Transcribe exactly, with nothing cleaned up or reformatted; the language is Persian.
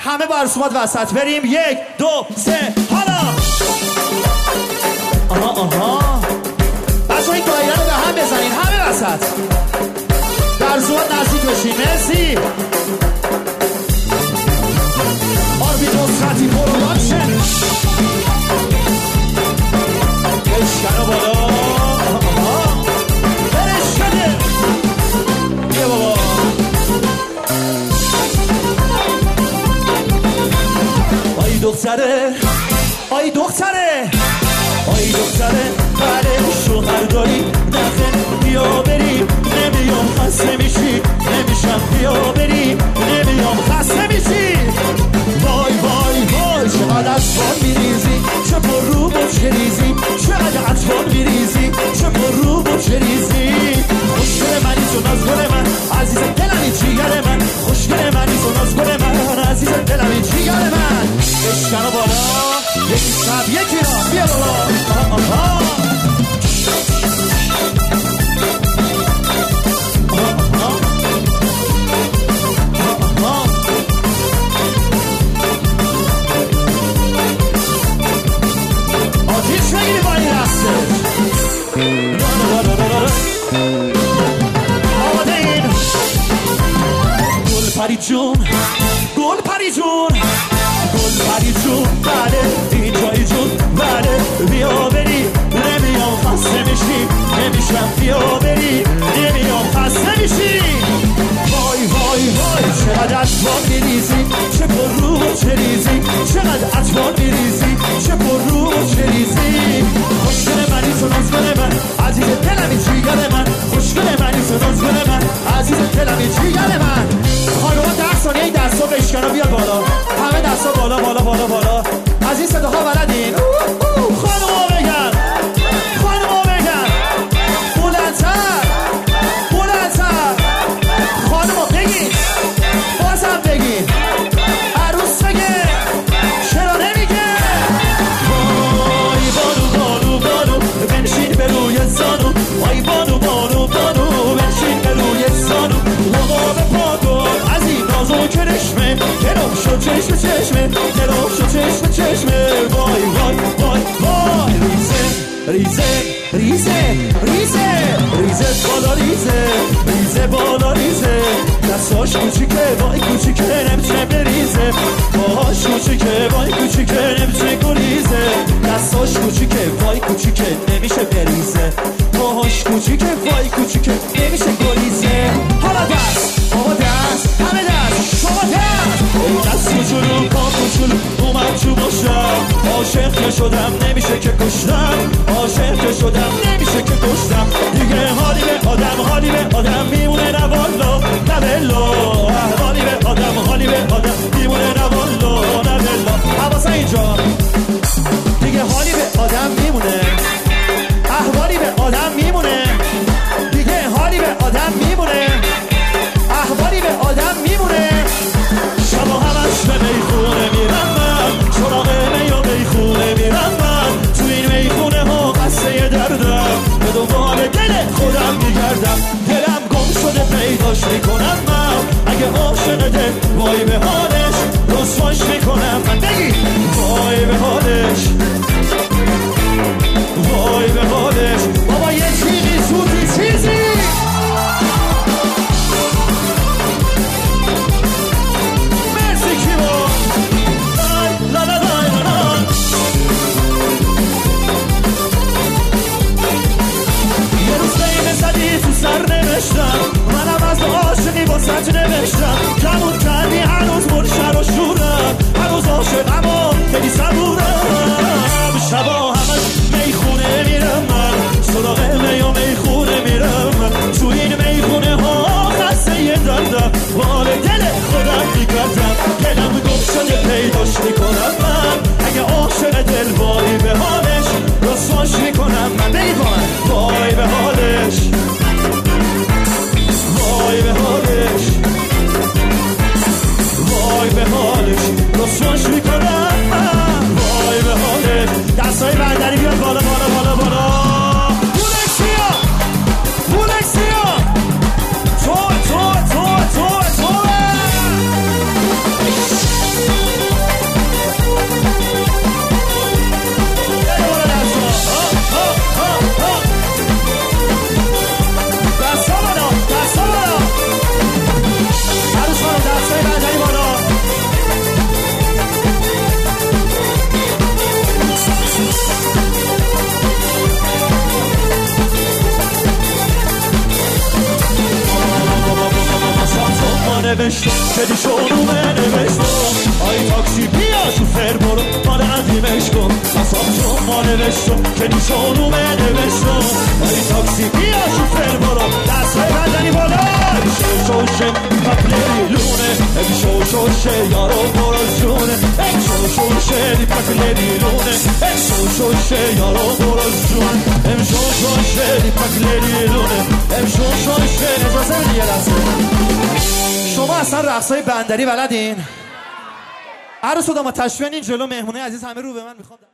همه با رسومات وسط بریم. یک دو سه حالا. آها آها بچه این دایره رو به هم بزنین همه وسط. در رسومات نزدیک بشین. مرسی. آربیت نصرتی پروداکشن. بشکن و بالا. برش شده. بیا بابا. آی دختره آی دختره آی دختره بله شوهر داری نخن بیا بریم. نمیام خسته میشی نمیشم بیا بریم. نمیام خسته میشی. وای وای وای چقدر اطفال میریزی چه پر رو با چه ریزی. چقدر اطفال میریزی چه پر رو با چه ریزی. خوشگل منی تو نازگل من عزیز دلمی جیگر من. خوشگل منی تو نازگل من عزیز دلمی جیگر من. بشکن و بالا. یکی شب یکی را بیا بابا. آها آها آتیش بگیری با این رسته. آماده این گل پری جون گل پری جون گل پری جون بله این جایی جون بله بیا بری. نمیام خسته میشی نمیشم بیا بری. نمیام خسته میشی. وای وای وای چقدر اطفال میریزی چه پر رو و چه ریزی. چقدر اطفال میریزی چه پر رو و چه ریزی. خوشگل منی تو نازگل من عزیز دلمی جیگر من. خوشگل منی تو نازگل من عزیز دلمی جیگر من. خانوما ده ثانیه این دستا بشکن و بیاد بالا. همه دستا بالا بالا بالا بالا. از این صداها بلدین؟ خانوما بگن خانوما بگن بلندتر بلندتر. خانوما بگین بازم بگین. عروس بگه چرا نمیگه. وای بانو بانو بانو بنشین به روی زانو. وای بانو بانو بانو بنشین به روی زانو. لبا به پادر از این نازو کرشمه گرم شد چشم چشمه گرم شد چشم چشمه. وای وای وای وای ریزه ریزه ریزه ریزه ریزه بالا ریزه ریزه بالا ریزه. دستاش کوچیکه وای کوچیکه نمیتونه بریزه. پاهاش کوچیکه وای کوچیکه نمیتونه گریزه. دستاش کوچیکه وای کوچیکه نمیشه بریزه. پاهاش کوچیکه وای کوچیکه نمیشه گریزه. حالا دست بابا دست همه دست شما دست. دست کوچولو پا کوچولو اومد تو باشم. عاشق که شدم نمیشه که کشتم. عاشق که شدم نمیشه که کشتم. دیگه حالی به آدم حالی به آدم میمونه نه والا نه بلا. حالی به آدم حالی به آدم میمونه نه والا نه بلا. حواسه اینجا دیگه حالی به آدم میمونه. احوالی به آدم میمونه. دیگه حالی به آدم میمونه. احوالی به آدم میمونه. شبا همش به میخونه میرم من. سراغ می و میخونه میرم من. تو این میخونه ها قصه دردم. به دنبال دل خودم میگردم. دلم گم شده پیداش میکنم من. اگه عاشق دل وای به حالش رسواش میکنم من. بگی وای به حالش وای به حالش. بابا یه چیزی سوتی چیزی. مرسی کیمو. لا لا لا لا لا. یه روز بین زدی تو سر نوشتم. منم از عاشقی با سج نوشتم. کمون کردی هنوز مرشر و شورم. هنوز عاشقم و خیلی صبورم. شبا همش میخونه میرم من. سراغ می و میخونه میرم من. تو این میخونه ها خسته یه دردم. حال دل خودم میگردم. دلم گم شده پیداش میکنم من. اگه عاشق دل وای به حالش رسواش میکنم من. بگید با من وای به حالش وای به حالش وای به حالش رسواش میکنم من. وای به حالش. دستای برداری بیاد بالا بالا بالا بالا. بولکسیا بولکسیا تو تو تو تو تو که شونومه نوشتم آی تاکسی بیا شوفر برو مال قدیمش کن اصاب جون ما نوشتم که شونومه نوشتم آی تاکسی بیا شوفر برو دست بزنی بالا شو شوشه پتلیلونه شو شوشه یارو برو جونه شو شوشه دی پتلیلونه شو شوشه یارو برو جون شو شوشه دی پتلیلونه شو شوشه اجازه یه لحظه شما اصلا رقصای بندری بلدین؟ عروس و داماد تشریفین این جلو مهمونه عزیز همه رو به من میخوام